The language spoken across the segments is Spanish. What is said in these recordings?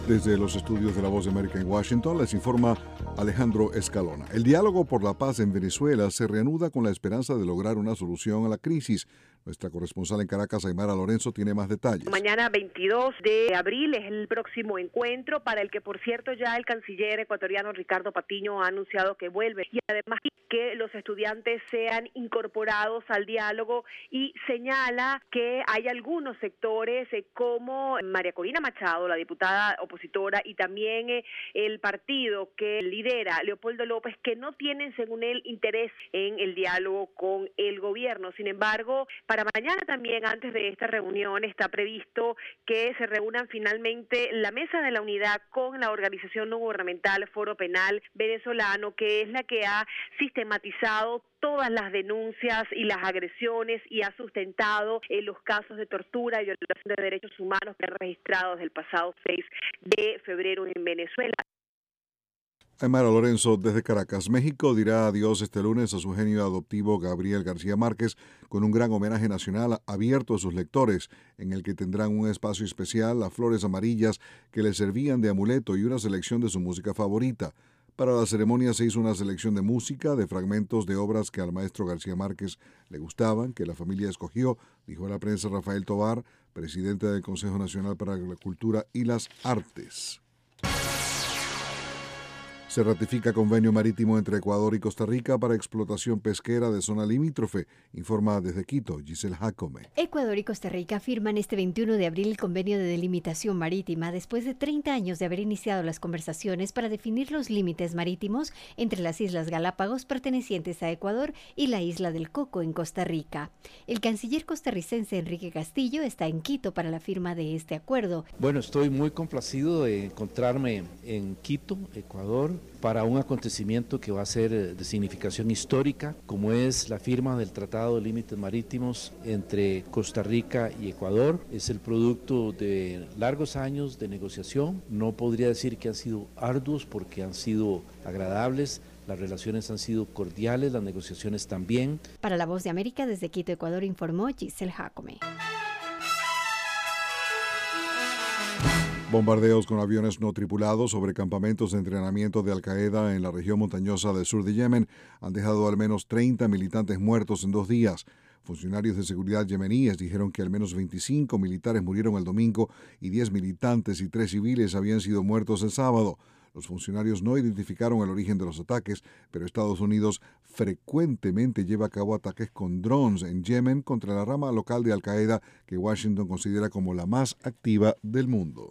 Desde los estudios de La Voz de América en Washington, les informa Alejandro Escalona. El diálogo por la paz en Venezuela se reanuda con la esperanza de lograr una solución a la crisis. Nuestra corresponsal en Caracas, Aymara Lorenzo, tiene más detalles. Mañana 22 de abril es el próximo encuentro, para el que, por cierto, ya el canciller ecuatoriano Ricardo Patiño ha anunciado que vuelve, y además que los estudiantes sean incorporados al diálogo, y señala que hay algunos sectores como María Corina Machado, la diputada opositora, y también el partido que lidera Leopoldo López, que no tienen, según él, interés en el diálogo con el gobierno. Sin embargo, para mañana también, antes de esta reunión, está previsto que se reúnan finalmente la Mesa de la Unidad con la organización no gubernamental Foro Penal Venezolano, que es la que ha sistematizado todas las denuncias y las agresiones y ha sustentado los casos de tortura y violación de derechos humanos que han registrado desde el pasado 6 de febrero en Venezuela. Aymara Lorenzo, desde Caracas. México dirá adiós este lunes a su genio adoptivo Gabriel García Márquez con un gran homenaje nacional abierto a sus lectores, en el que tendrán un espacio especial, las flores amarillas que le servían de amuleto y una selección de su música favorita. Para la ceremonia se hizo una selección de música, de fragmentos de obras que al maestro García Márquez le gustaban, que la familia escogió, dijo a la prensa Rafael Tovar, presidente del Consejo Nacional para la Cultura y las Artes. Se ratifica convenio marítimo entre Ecuador y Costa Rica para explotación pesquera de zona limítrofe, informa desde Quito Giselle Jacome. Ecuador y Costa Rica firman este 21 de abril el convenio de delimitación marítima después de 30 años de haber iniciado las conversaciones para definir los límites marítimos entre las Islas Galápagos pertenecientes a Ecuador y la isla del Coco en Costa Rica. El canciller costarricense Enrique Castillo está en Quito para la firma de este acuerdo. Bueno, estoy muy complacido de encontrarme en Quito, Ecuador, para un acontecimiento que va a ser de significación histórica, como es la firma del Tratado de Límites Marítimos entre Costa Rica y Ecuador. Es el producto de largos años de negociación. No podría decir que han sido arduos porque han sido agradables. Las relaciones han sido cordiales, las negociaciones también. Para La Voz de América, desde Quito, Ecuador, informó Giselle Jacome. Bombardeos con aviones no tripulados sobre campamentos de entrenamiento de Al-Qaeda en la región montañosa del sur de Yemen han dejado al menos 30 militantes muertos en 2 días. Funcionarios de seguridad yemeníes dijeron que al menos 25 militares murieron el domingo y 10 militantes y 3 civiles habían sido muertos el sábado. Los funcionarios no identificaron el origen de los ataques, pero Estados Unidos frecuentemente lleva a cabo ataques con drones en Yemen contra la rama local de Al-Qaeda que Washington considera como la más activa del mundo.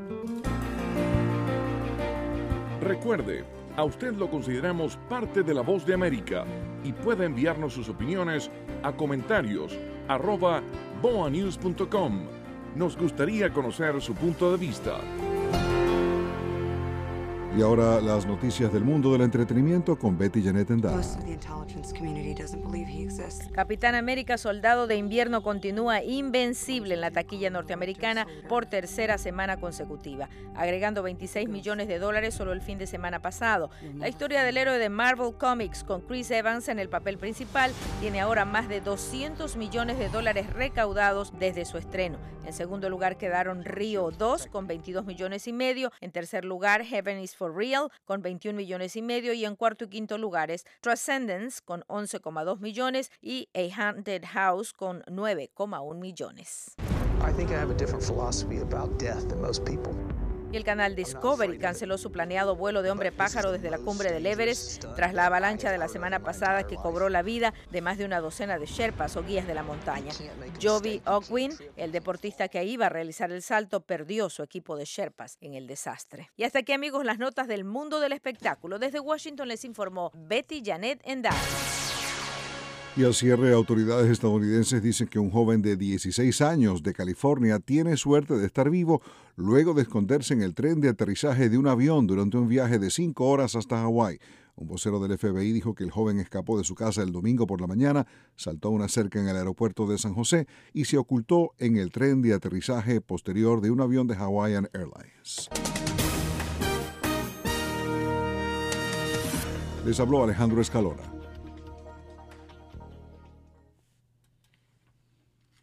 Recuerde, a usted lo consideramos parte de La Voz de América y puede enviarnos sus opiniones a comentarios@boanews.com. Nos gustaría conocer su punto de vista. Y ahora las noticias del mundo del entretenimiento con Betty Janet Endara. Capitán América Soldado de Invierno continúa invencible en la taquilla norteamericana por tercera semana consecutiva, agregando $26 millones solo el fin de semana pasado. La historia del héroe de Marvel Comics con Chris Evans en el papel principal tiene ahora más de $200 millones recaudados desde su estreno. En segundo lugar quedaron Rio 2 con $22 millones. En tercer lugar, Heaven is for Real con $21 millones. Y en cuarto y quinto lugares, Transcendence con $11,2 millones y A Haunted House con $9,1 millones. I think I have a different philosophy about death than most people. Y el canal Discovery canceló su planeado vuelo de hombre pájaro desde la cumbre del Everest tras la avalancha de la semana pasada que cobró la vida de más de una docena de sherpas o guías de la montaña. Joby Ogwin, el deportista que iba a realizar el salto, perdió su equipo de sherpas en el desastre. Y hasta aquí, amigos, las notas del mundo del espectáculo. Desde Washington les informó Betty Janet Endara. Y al cierre, autoridades estadounidenses dicen que un joven de 16 años de California tiene suerte de estar vivo luego de esconderse en el tren de aterrizaje de un avión durante un viaje de 5 horas hasta Hawái. Un vocero del FBI dijo que el joven escapó de su casa el domingo por la mañana, saltó una cerca en el aeropuerto de San José y se ocultó en el tren de aterrizaje posterior de un avión de Hawaiian Airlines. Les habló Alejandro Escalona.